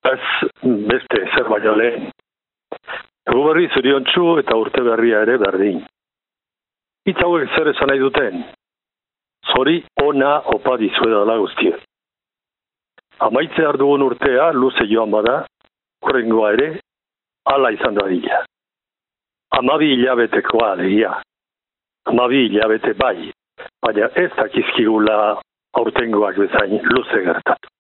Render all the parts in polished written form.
Ez beste zer baino lehen. Egu berri zoriontsu eta urte berria ere berdin. Hitz hauek zer esan nahi duten? Zori ona opa dizuedala guztiak. Amaitzear dugun urtea luze joan bada, horrengoa ere, hala izan dadila. 12 hilabetekoa alegia. 12 hilabete bai, baina ez dakizkigula aurtengoak bezain luze gertatu.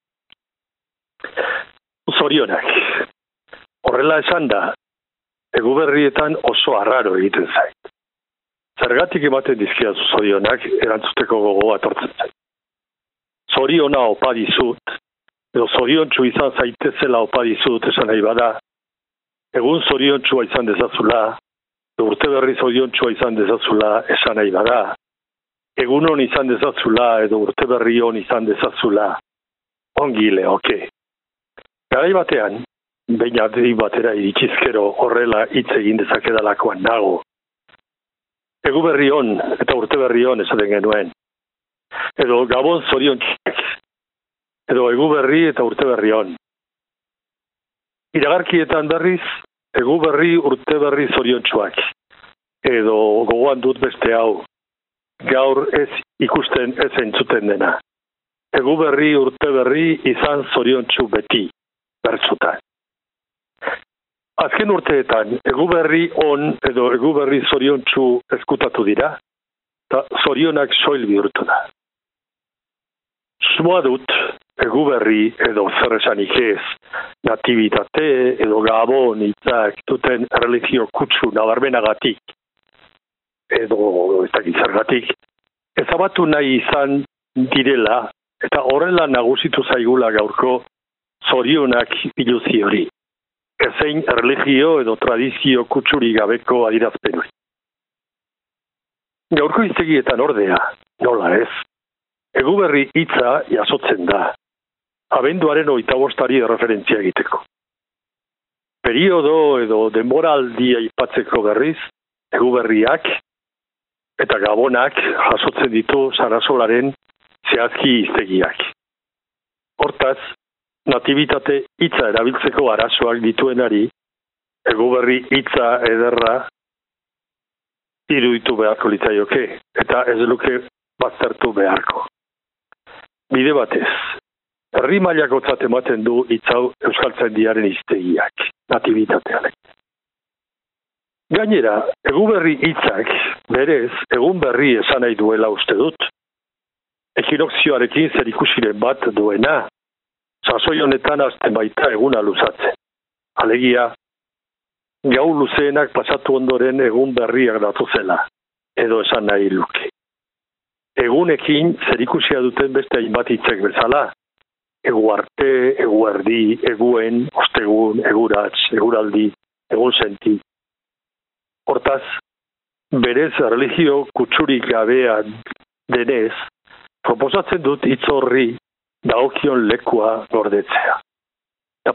Zorionak. Horrela esan da, egu berrietan oso arraro egiten zait. Zergatik ematen dizkiazu zorionak erantzuteko gogoa etortzen zait. Zoriona opa dizut, edo zoriontsu izan zaitezela opa dizut esan nahi bada, egun zoriontsua izan dezazula, urte berri zoriontsua izan dezazula esan nahi bada, egun hon izan dezazula edo urte berri hon izan dezazula, ongi leoke. Garai batean, behin adri batera iritsizkero horrela hitz egin dezakedalakoan nago. Egu berri hon eta urte berri hon esaten genuen. Edo gabon zoriontsuak. Edo egu berri eta urte berri hon. Iragarkietan berriz, egu berri urte berri zoriontsuak. Edo gogoan dut beste hau. Gaur ez ikusten ez entzuten dena. Egu berri urte berri izan zoriontsu beti. Bertzutan. Azken urteetan, egu berri on edo egu berri zoriontsu ezkutatu dira, eta zorionak soil bihurtu da. Susmoa dut, egu berri edo zer esanik ez, natibitate edo gabon hitzak duten religio kutsu nabarmenagatik, edo ez dakit zergatik, ezabatu nahi izan direla, eta horrela nagusitu zaigula gaurko zorionak biluzi hori. Ezein religio edo tradizio kutsuri gabeko adierazpen hori. Gaurko hiztegietan ordea, nola ez, egu berri hitza jasotzen da, abenduaren 25 referentzia egiteko. Periodo edo denboraldia aipatzeko berriz, egu berriak eta gabonak jasotzen ditu Sarasolaren zehazki hiztegiak. Hortaz, natibitate hitza erabiltzeko arazoak dituenari, egu berri hitza ederra iruditu beharko litzaioke, eta ez luke baztertu beharko. Bide batez, herri mailakotzat ematen du hitzau euskaltzaindiaren hiztegiak, natibitatean. Gainera, egu berri hitzak berez egun berri esan nahi duela uste dut. Ekinokzioarekin zerikusiren bat duena, sasoi honetan azten baita eguna luzatzen. Alegia, gau luzeenak pasatu ondoren egun berriak datuzela, edo esan nahi luke. Egunekin zerikusia duten beste hainbat hitzek bezala, egu arte, egu erdi, eguen, ostegun, egurats, eguraldi, egun senti. Hortaz, berez religio kutsurik gabean denez, proposatzen dut hitz horri dagokion lekua gordetzea. Eta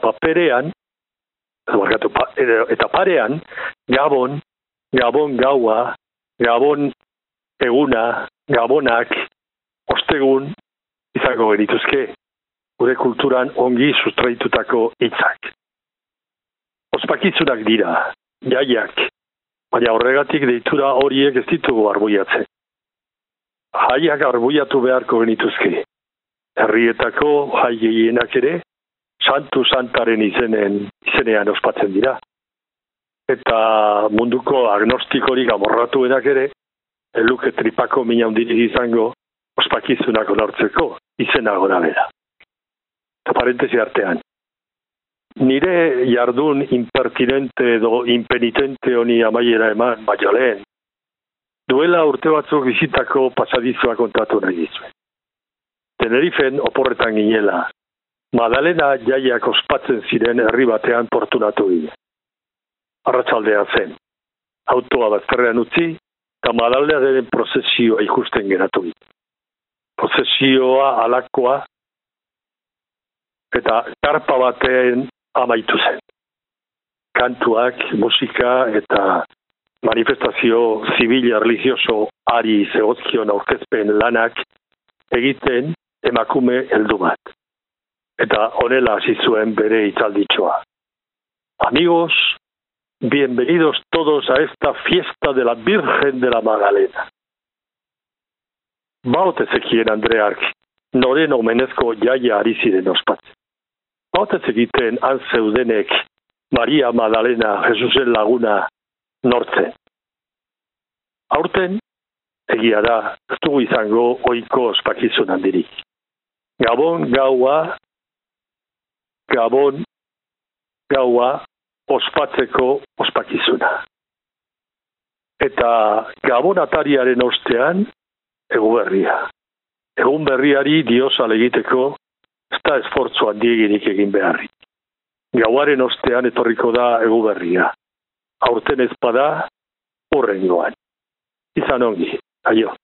parean, gabon gaua, gabon eguna, gabonak, ostegun izango genituzke, gure kulturan ongi sustraitutako hitzak. Ospakizunak dira, jaiak, baina horregatik deitura horiek ez ditugu arbuiatzen. Jaiak arbuiatu beharko genituzke. Herrietako jai gehienak ere, santu santaren izenean ospatzen dira. Eta munduko agnostikorik amorratuenak ere, eluke tripako mina hundirik izango ospakizunak onartzeko izena gora bera. Eta parentesi artean. Nire jardun impertinente edo impenitente honi amaiera eman baino lehen, duela urte batzuk bizitako pasadizoa kontatu nahi dizuen. Tenerifen oporretan ginela, Madalena jaiak ospatzen ziren herri batean portunatu ginen. Arratsaldea zen, autoa bazterrean utzi, eta Madalearen prozesioa ikusten geratu ginen. Prozesioa alakoa, eta karpa batean amaitu zen. Kantuak, musika eta manifestazio zibil religioso ari zegozkion aurkezpen lanak egiten emakume heldu bat. eta honela hasi zuen bere hitzalditxoa. Amigos, bienvenidos todos a esta fiesta de la Virgen de la Magdalena. Baote zekien Andreark, noren omenezko jaia ari ziren ospatzen. Baote zekiten han zeudenek Maria Magdalena, Jesusen laguna, nortzen. Aurten, egia da, ez dugu izango ohiko ospakizun handirik. Gabon gaua ospatzeko ospakizuna. Eta Gabon atariaren ostean, eguberria. Egun berriari diosal egiteko, ez da esfortzu handiegirik egin beharrik. Gauaren ostean etorriko da eguberria. Aurten ezpada, horrengoan. Izan ongi, aio.